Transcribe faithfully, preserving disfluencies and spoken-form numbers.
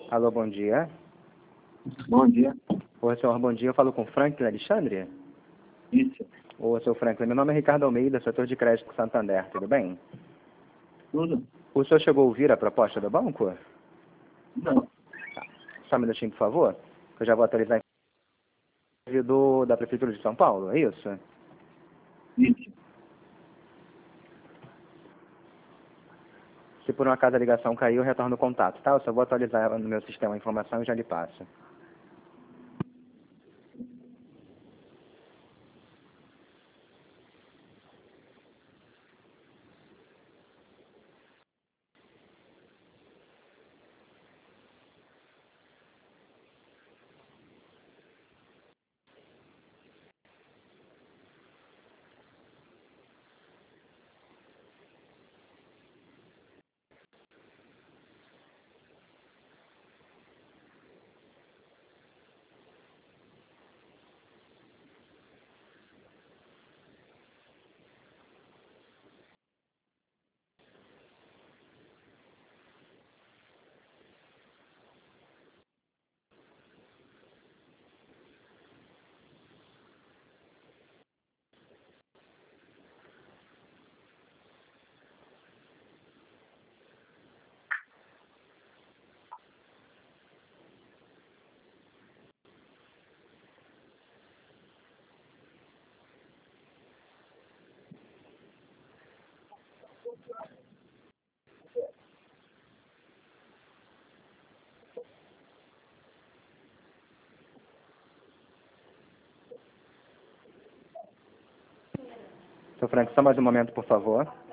Alô, bom dia. Bom dia. Oi, senhor, bom dia. Eu falo com Franklin Alexandre? Isso. Ô, seu Franklin, meu nome é Ricardo Almeida, setor de crédito Santander, tudo bem? Tudo? O senhor chegou a ouvir a proposta do banco? Não. Só um minutinho, por favor, que eu já vou atualizar a do da Prefeitura de São Paulo, é isso? Isso. Se por um acaso a ligação caiu, eu retorno o contato, tá? Eu só vou atualizar no meu sistema a informação e já lhe passo. Seu Frank, só mais um momento, por favor.